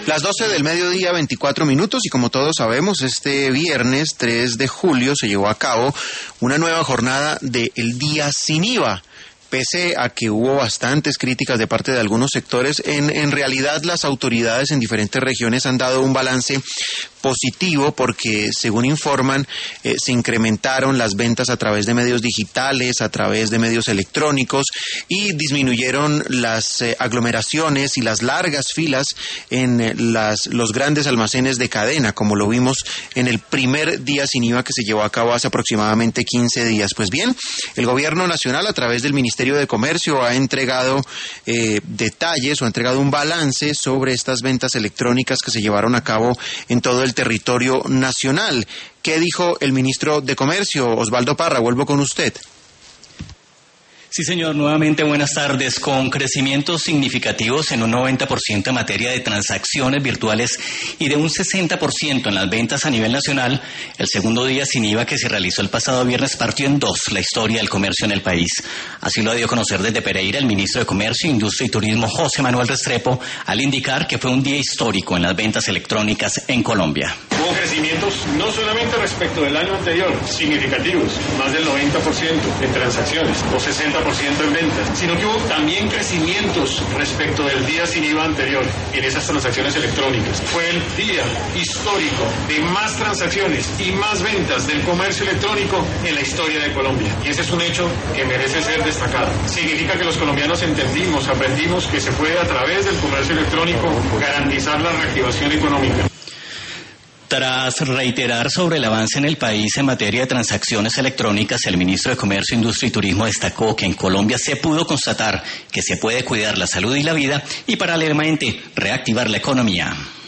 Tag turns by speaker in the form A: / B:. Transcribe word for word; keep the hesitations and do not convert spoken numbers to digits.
A: Las doce del mediodía, veinticuatro minutos, y como todos sabemos, este viernes tres de julio se llevó a cabo una nueva jornada de El Día Sin I V A. Pese a que hubo bastantes críticas de parte de algunos sectores, en, en realidad las autoridades en diferentes regiones han dado un balance positivo porque, según informan, eh, se incrementaron las ventas a través de medios digitales, a través de medios electrónicos, y disminuyeron las eh, aglomeraciones y las largas filas en eh, las, los grandes almacenes de cadena, como lo vimos en el primer día sin I V A que se llevó a cabo hace aproximadamente quince días. Pues bien, el Gobierno Nacional, a través del Ministerio de Comercio, ha entregado eh, detalles o ha entregado un balance sobre estas ventas electrónicas que se llevaron a cabo en todo el territorio nacional. ¿Qué dijo el ministro de Comercio, Osvaldo Parra? Vuelvo con usted.
B: Sí, señor, nuevamente buenas tardes. Con crecimientos significativos en un noventa por ciento en materia de transacciones virtuales y de un sesenta por ciento en las ventas a nivel nacional, el segundo día sin I V A que se realizó el pasado viernes partió en dos la historia del comercio en el país. Así lo dio a conocer desde Pereira el ministro de Comercio, Industria y Turismo, José Manuel Restrepo, al indicar que fue un día histórico en las ventas electrónicas en Colombia.
C: Hubo crecimientos no solamente respecto del año anterior, significativos, más del noventa por ciento en transacciones o sesenta por ciento en ventas, sino que hubo también crecimientos respecto del día sin I V A anterior en esas transacciones electrónicas. Fue el día histórico de más transacciones y más ventas del comercio electrónico en la historia de Colombia. Y ese es un hecho que merece ser destacado. Significa que los colombianos entendimos, aprendimos que se puede a través del comercio electrónico garantizar la reactivación económica.
B: Tras reiterar sobre el avance en el país en materia de transacciones electrónicas, el ministro de Comercio, Industria y Turismo destacó que en Colombia se pudo constatar que se puede cuidar la salud y la vida y paralelamente reactivar la economía.